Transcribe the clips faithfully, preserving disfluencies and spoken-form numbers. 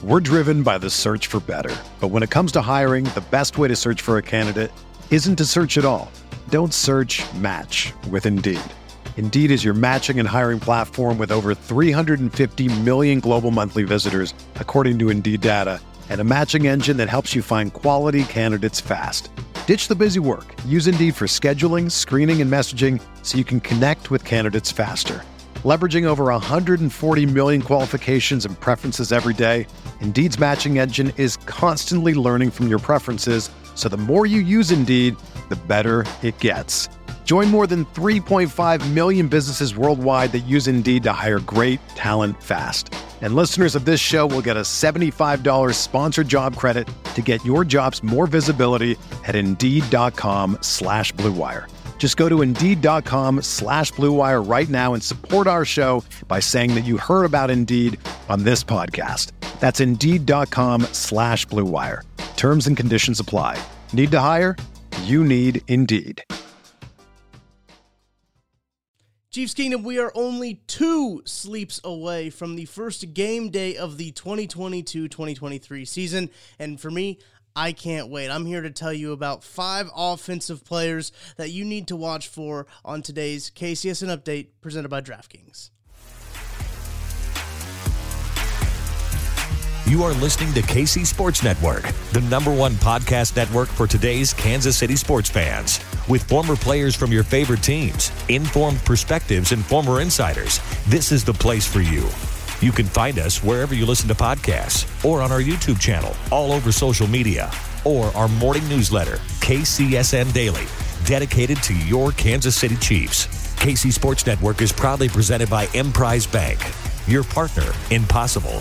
We're driven by the search for better. But when it comes to hiring, the best way to search for a candidate isn't to search at all. Don't search, match with Indeed. Indeed is your matching and hiring platform with over three hundred fifty million global monthly visitors, according to Indeed data, and a matching engine that helps you find quality candidates fast. Ditch the busy work. Use Indeed for scheduling, screening, and messaging so you can connect with candidates faster. Leveraging over one hundred forty million qualifications and preferences every day, Indeed's matching engine is constantly learning from your preferences, so the more you use Indeed, the better it gets. Join more than three point five million businesses worldwide that use Indeed to hire great talent fast. And listeners of this show will get a seventy-five dollars sponsored job credit to get your jobs more visibility at Indeed.com slash Blue Wire. Just go to Indeed.com slash Blue Wire right now and support our show by saying that you heard about Indeed on this podcast. That's Indeed.com slash Blue Wire. Terms and conditions apply. Need to hire? You need Indeed. Chiefs Kingdom, we are only two sleeps away from the first game day of the twenty twenty-two twenty twenty-three season, and for me, I can't wait. I'm here to tell you about five offensive players that you need to watch for on today's K C S N Update presented by DraftKings. You are listening to K C Sports Network, the number one podcast network for today's Kansas City sports fans. With former players from your favorite teams, informed perspectives, and former insiders, this is the place for you. You can find us wherever you listen to podcasts or on our YouTube channel, all over social media, or our morning newsletter, K C S N Daily, dedicated to your Kansas City Chiefs. K C Sports Network is proudly presented by Emprise Bank, your partner in possible.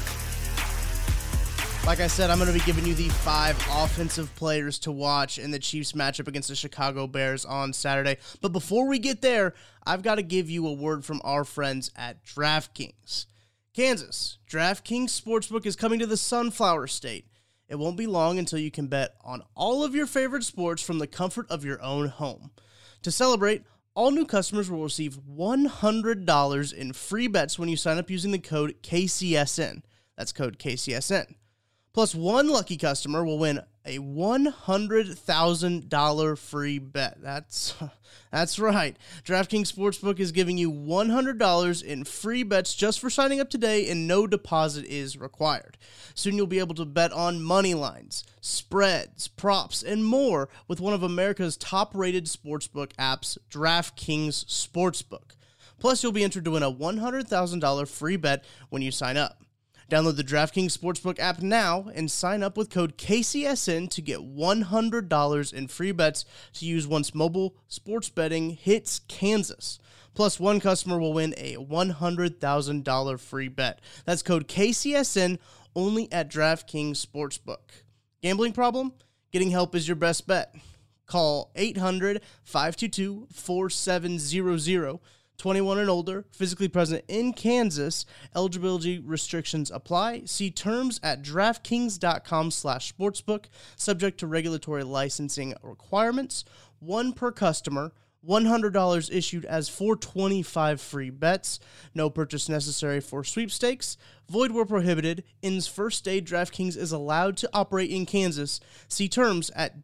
Like I said, I'm going to be giving you the five offensive players to watch in the Chiefs matchup against the Chicago Bears on Saturday. But before we get there, I've got to give you a word from our friends at DraftKings. Kansas, DraftKings Sportsbook is coming to the Sunflower State. It won't be long until you can bet on all of your favorite sports from the comfort of your own home. To celebrate, all new customers will receive one hundred dollars in free bets when you sign up using the code K C S N. That's code K C S N. Plus, one lucky customer will win a one hundred thousand dollars free bet. That's that's right. DraftKings Sportsbook is giving you one hundred dollars in free bets just for signing up today, and no deposit is required. Soon you'll be able to bet on money lines, spreads, props, and more with one of America's top-rated sportsbook apps, DraftKings Sportsbook. Plus, you'll be entered to win a one hundred thousand dollars free bet when you sign up. Download the DraftKings Sportsbook app now and sign up with code K C S N to get one hundred dollars in free bets to use once mobile sports betting hits Kansas. Plus, one customer will win a one hundred thousand dollars free bet. That's code K C S N only at DraftKings Sportsbook. Gambling problem? Getting help is your best bet. Call eight hundred, five two two, four seven zero zero. twenty-one and older, physically present in Kansas. Eligibility restrictions apply. See terms at DraftKings.com slash sportsbook. Subject to regulatory licensing requirements. One per customer. one hundred dollars issued as four twenty-five free bets. No purchase necessary for sweepstakes. Void where prohibited. Ends first day. DraftKings is allowed to operate in Kansas. See terms at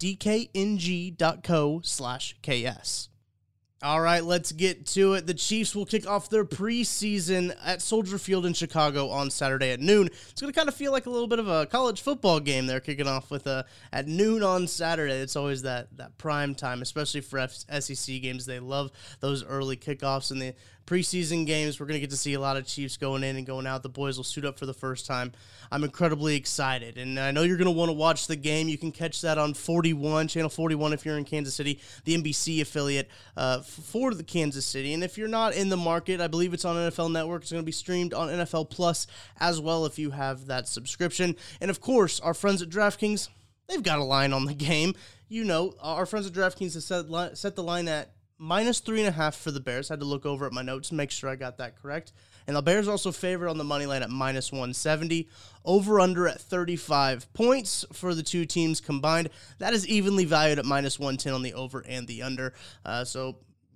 DKNG.co slash KS. All right, let's get to it. The Chiefs will kick off their preseason at Soldier Field in Chicago on Saturday at noon. It's going to kind of feel like a little bit of a college football game there, kicking off with a, at noon on Saturday. It's always that, that prime time, especially for S E C games. They love those early kickoffs. And the preseason games, we're going to get to see a lot of Chiefs going in and going out. The boys will suit up for the first time. I'm incredibly excited, and I know you're going to want to watch the game. You can catch that on forty-one, Channel forty-one if you're in Kansas City, the N B C affiliate uh, for the Kansas City. And if you're not in the market, I believe it's on N F L Network. It's going to be streamed on N F L Plus as well if you have that subscription. And, of course, our friends at DraftKings, they've got a line on the game. You know, our friends at DraftKings have set, set the line at minus three and a half for the Bears. I had to look over at my notes and make sure I got that correct. And the Bears also favored on the money line at minus one seventy. Over under at thirty-five points for the two teams combined. That is evenly valued at minus one ten on the over and the under. Uh, so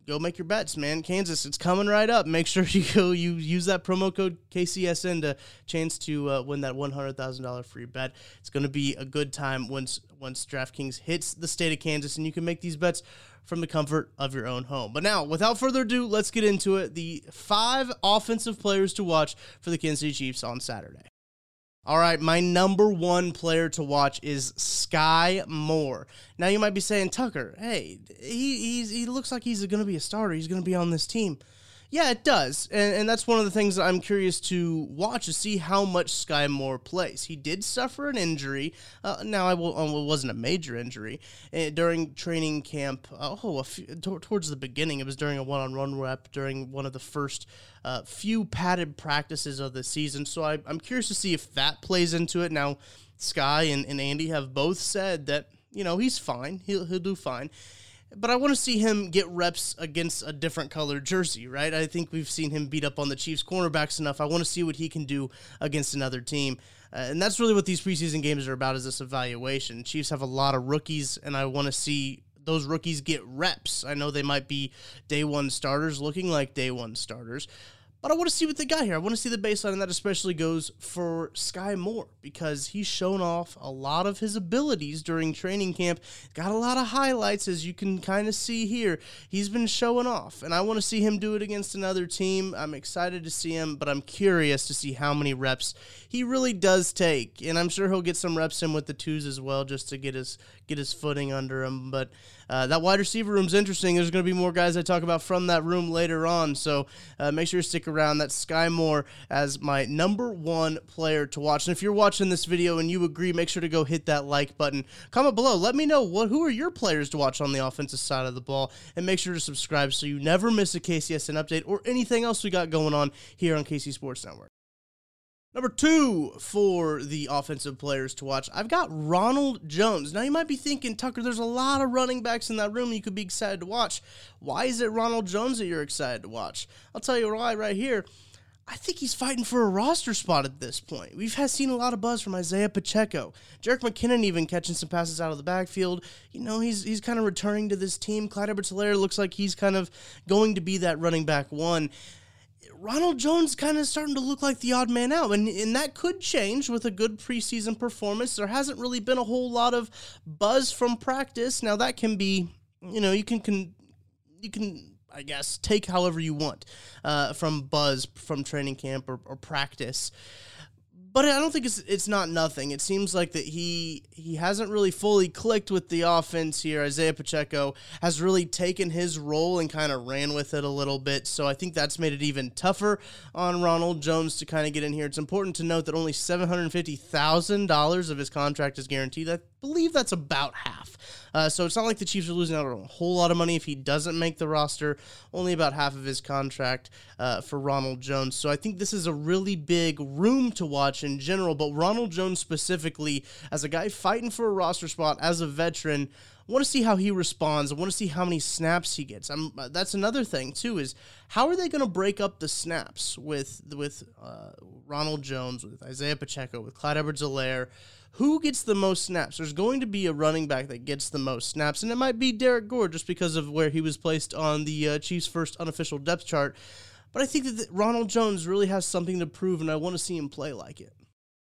go make your bets, man. Kansas, it's coming right up. Make sure you go, you use that promo code K C S N to chance to uh, win that one hundred thousand dollars free bet. It's going to be a good time once once DraftKings hits the state of Kansas, and you can make these bets from the comfort of your own home. But now, without further ado, let's get into it. The five offensive players to watch for the Kansas City Chiefs on Saturday. All right, my number one player to watch is Sky Moore. Now, you might be saying, Tucker, hey, he he's, he looks like he's going to be a starter. He's going to be on this team. Yeah, it does, and, and that's one of the things that I'm curious to watch, to see how much Sky Moore plays. He did suffer an injury. Uh, now, I will, uh, it wasn't a major injury. Uh, during training camp, uh, oh, a few, t- towards the beginning, it was during a one-on-one rep, during one of the first uh, few padded practices of the season, so I, I'm curious to see if that plays into it. Now, Sky and, and Andy have both said that, you know, he's fine. He'll, he'll do fine. But I want to see him get reps against a different colored jersey, right? I think we've seen him beat up on the Chiefs cornerbacks enough. I want to see what he can do against another team. Uh, and that's really what these preseason games are about, is this evaluation. Chiefs have a lot of rookies, and I want to see those rookies get reps. I know they might be day one starters, looking like day one starters, but I want to see what they got here. I want to see the baseline, and that especially goes for Sky Moore, because he's shown off a lot of his abilities during training camp. Got a lot of highlights, as you can kind of see here. He's been showing off, and I want to see him do it against another team. I'm excited to see him, but I'm curious to see how many reps he really does take, and I'm sure he'll get some reps in with the twos as well, just to get his get his footing under him. But uh, that wide receiver room's interesting. There's going to be more guys I talk about from that room later on, so uh, make sure you stick around. That's Sky Moore as my number one player to watch. And if you're watching this video and you agree, make sure to go hit that like button. Comment below. Let me know what who are your players to watch on the offensive side of the ball, and make sure to subscribe so you never miss a K C S N update or anything else we got going on here on K C Sports Network. Number two for the offensive players to watch, I've got Ronald Jones. Now, you might be thinking, Tucker, there's a lot of running backs in that room you could be excited to watch. Why is it Ronald Jones that you're excited to watch? I'll tell you why right here. I think he's fighting for a roster spot at this point. We've had seen a lot of buzz from Isaiah Pacheco. Jerick McKinnon even catching some passes out of the backfield. You know, he's he's kind of returning to this team. Clyde Edwards-Helaire looks like he's kind of going to be that running back one. Ronald Jones kind of starting to look like the odd man out, and, and that could change with a good preseason performance. There hasn't really been a whole lot of buzz from practice. Now, that can be, you know, you can, can you can, I guess, take however you want uh, from buzz from training camp or, or practice. But I don't think it's it's not nothing. It seems like that he he hasn't really fully clicked with the offense here. Isaiah Pacheco has really taken his role and kind of ran with it a little bit. So I think that's made it even tougher on Ronald Jones to kind of get in here. It's important to note that only seven hundred fifty thousand dollars of his contract is guaranteed. I believe that's about half. Uh, so it's not like the Chiefs are losing out on a whole lot of money if he doesn't make the roster. Only about half of his contract uh, for Ronald Jones. So I think this is a really big room to watch in general, but Ronald Jones specifically, as a guy fighting for a roster spot, as a veteran, I want to see how he responds. I want to see how many snaps he gets. I'm, uh, that's another thing, too, is how are they going to break up the snaps with with uh, Ronald Jones, with Isaiah Pacheco, with Clyde Edwards-Helaire? Who gets the most snaps? There's going to be a running back that gets the most snaps, and it might be Derek Gore just because of where he was placed on the uh, Chiefs' first unofficial depth chart. But I think that Ronald Jones really has something to prove, and I want to see him play like it.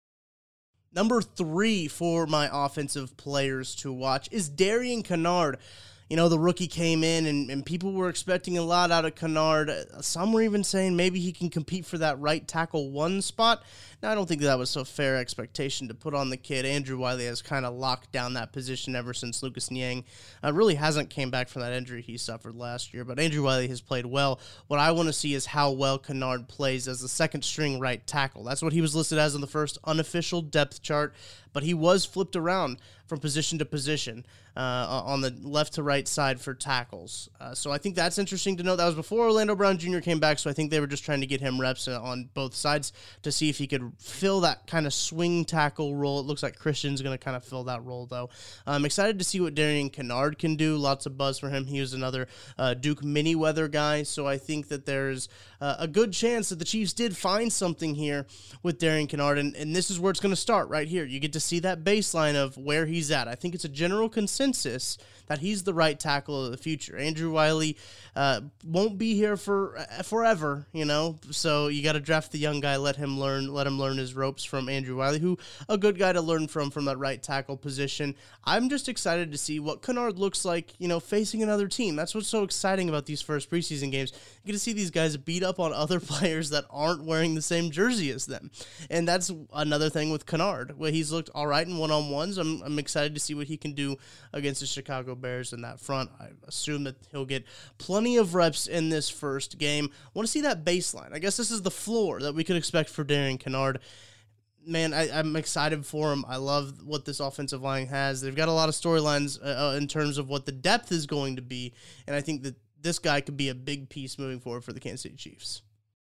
Number three for my offensive players to watch is Darian Kinnard. You know, the rookie came in, and, and people were expecting a lot out of Kinnard. Some were even saying maybe he can compete for that right tackle one spot. Now, I don't think that was a fair expectation to put on the kid. Andrew Wiley has kind of locked down that position ever since Lucas Niang uh, really hasn't came back from that injury he suffered last year. But Andrew Wiley has played well. What I want to see is how well Kinnard plays as the second-string right tackle. That's what he was listed as on the first unofficial depth chart, but he was flipped around from position to position uh, on the left to right side for tackles. Uh, so I think that's interesting to know. That was before Orlando Brown Junior came back, so I think they were just trying to get him reps on both sides to see if he could fill that kind of swing tackle role. It looks like Christian's going to kind of fill that role, though. I'm excited to see what Darian Kinnard can do. Lots of buzz for him. He was another uh, Duke Manyweather guy, so I think that there's uh, a good chance that the Chiefs did find something here with Darian Kinnard, and, and this is where it's going to start right here. You get to see that baseline of where he's at. I think it's a general consensus that he's the right tackle of the future. Andrew Wiley uh, won't be here for uh, forever, you know, so you got to draft the young guy, let him learn, let him learn his ropes from Andrew Wiley, who a good guy to learn from from that right tackle position. I'm just excited to see what Kennard looks like, you know, facing another team. That's what's so exciting about these first preseason games. You get to see these guys beat up on other players that aren't wearing the same jersey as them. And that's another thing with Kennard, where he's looked all right in one-on-ones. I'm, I'm excited to see what he can do against the Chicago Bears in that front. I assume that he'll get plenty of reps in this first game. I want to see that baseline. I guess this is the floor that we could expect for Darian Kennard. Man, I, I'm excited for him. I love what this offensive line has. They've got a lot of storylines uh, in terms of what the depth is going to be, and I think that this guy could be a big piece moving forward for the Kansas City Chiefs.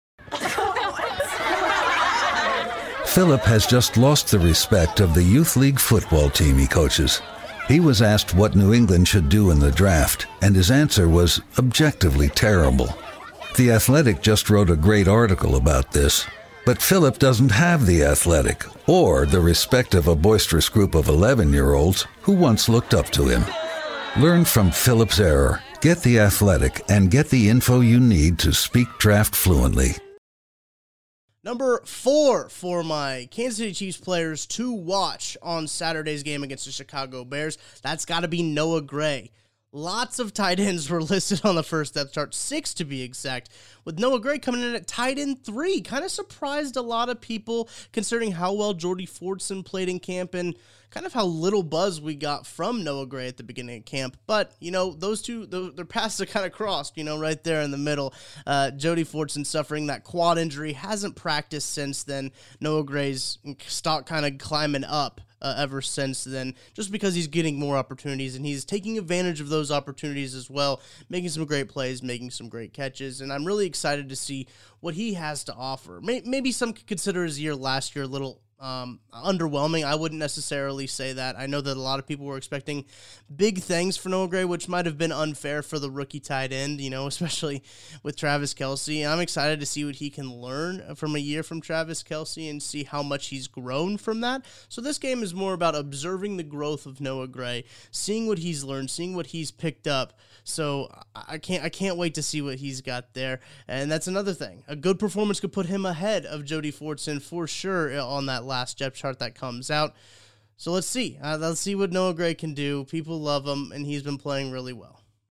Philip has just lost the respect of the youth league football team he coaches. He was asked what New England should do in the draft, and his answer was objectively terrible. The Athletic just wrote a great article about this. But Philip doesn't have the Athletic or the respect of a boisterous group of eleven-year-olds who once looked up to him. Learn from Philip's error, get the Athletic, and get the info you need to speak draft fluently. Number four for my Kansas City Chiefs players to watch on Saturday's game against the Chicago Bears, that's got to be Noah Gray. Lots of tight ends were listed on the first depth chart, six to be exact, with Noah Gray coming in at tight end three. Kind of surprised a lot of people considering how well Jordy Fortson played in camp and kind of how little buzz we got from Noah Gray at the beginning of camp. But, you know, those two, their paths are kind of crossed, you know, right there in the middle. Uh, Jordy Fortson suffering that quad injury, hasn't practiced since then. Noah Gray's stock kind of climbing up Uh, ever since then, just because he's getting more opportunities, and he's taking advantage of those opportunities as well, making some great plays, making some great catches, and I'm really excited to see what he has to offer. Maybe some could consider his year last year a little um, underwhelming. I wouldn't necessarily say that. I know that a lot of people were expecting big things for Noah Gray, which might have been unfair for the rookie tight end, you know, especially with Travis Kelce. And I'm excited to see what he can learn from a year from Travis Kelce and see how much he's grown from that. So this game is more about observing the growth of Noah Gray, seeing what he's learned, seeing what he's picked up. So I can't I can't wait to see what he's got there. And that's another thing. A good performance could put him ahead of Jordy Fortson for sure on that last depth chart that comes out. So let's see. Uh, let's see what Noah Gray can do. People love him, and he's been playing really well.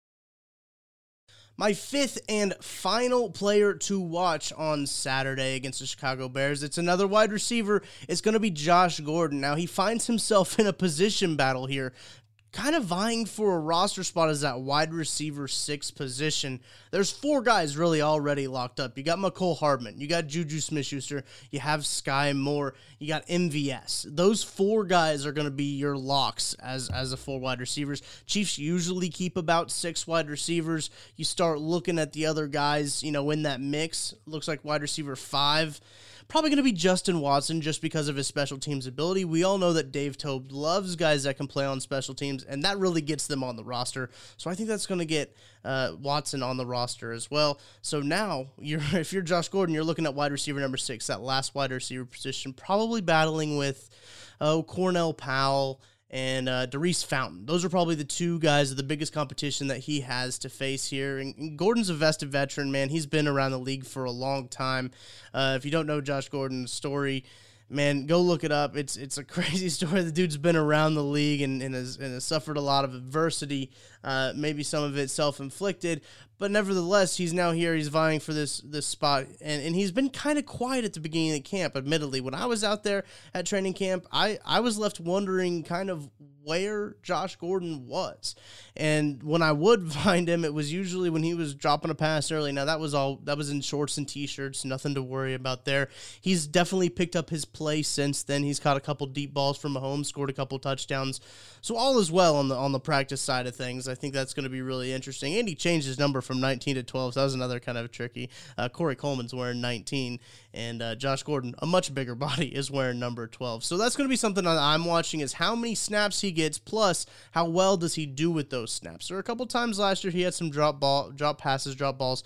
My fifth and final player to watch on Saturday against the Chicago Bears, it's another wide receiver. It's going to be Josh Gordon. Now, he finds himself in a position battle here, kind of vying for a roster spot as that wide receiver six position. There's four guys really already locked up. You got McCole Hardman, you got Juju Smith-Schuster, you have Sky Moore, you got M V S. Those four guys are going to be your locks as, as the four wide receivers. Chiefs usually keep about six wide receivers. You start looking at the other guys, you know, in that mix. Looks like wide receiver five. Probably going to be Justin Watson just because of his special teams ability. We all know that Dave Toub loves guys that can play on special teams, and that really gets them on the roster. So I think that's going to get uh, Watson on the roster as well. So now, you're if you're Josh Gordon, you're looking at wide receiver number six, that last wide receiver position, probably battling with uh, Cornell Powell and uh, Daurice Fountain. Those are probably the two guys of the biggest competition that he has to face here. And, and Gordon's a vested veteran, man. He's been around the league for a long time. Uh, if you don't know Josh Gordon's story, man, go look it up. It's it's a crazy story. The dude's been around the league and, and, has, and has suffered a lot of adversity, uh, maybe some of it self-inflicted. But nevertheless, he's now here. He's vying for this this spot. And, and he's been kind of quiet at the beginning of the camp, admittedly. When I was out there at training camp, I, I was left wondering kind of where Josh Gordon was. And when I would find him, it was usually when he was dropping a pass early. Now, that was all that was in shorts and T-shirts, nothing to worry about there. He's definitely picked up his play since then. He's caught a couple deep balls from Mahomes, scored a couple touchdowns. So all is well on the on the practice side of things. I think that's going to be really interesting. And he changed his number from nineteen to twelve, so that was another kind of tricky. Uh, Corey Coleman's wearing nineteen, and uh, Josh Gordon, a much bigger body, is wearing number twelve. So that's going to be something that I'm watching, is how many snaps he gets, plus how well does he do with those snaps. There were a couple times last year he had some drop ball, drop passes, drop balls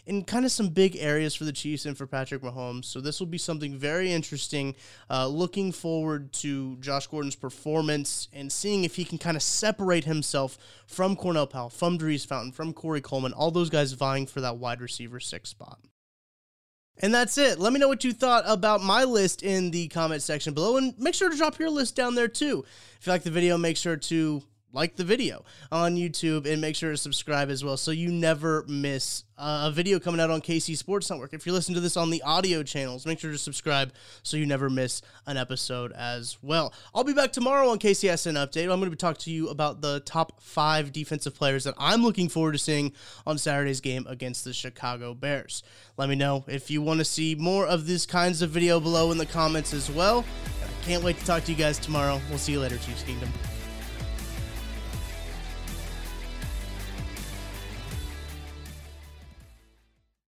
in kind of some big areas for the Chiefs and for Patrick Mahomes. So this will be something very interesting. Uh, looking forward to Josh Gordon's performance and seeing if he can kind of separate himself from Cornell Powell, from Dries Fountain, from Corey Coleman, all those guys vying for that wide receiver six spot. And that's it. Let me know what you thought about my list in the comment section below, and make sure to drop your list down there too. If you like the video, make sure to like the video on YouTube and make sure to subscribe as well so you never miss a video coming out on K C Sports Network. If you're listening to this on the audio channels, make sure to subscribe so you never miss an episode as well. I'll be back tomorrow on K C S N Update. I'm going to be talking to you about the top five defensive players that I'm looking forward to seeing on Saturday's game against the Chicago Bears. Let me know if you want to see more of these kinds of video below in the comments as well. I can't wait to talk to you guys tomorrow. We'll see you later, Chiefs Kingdom.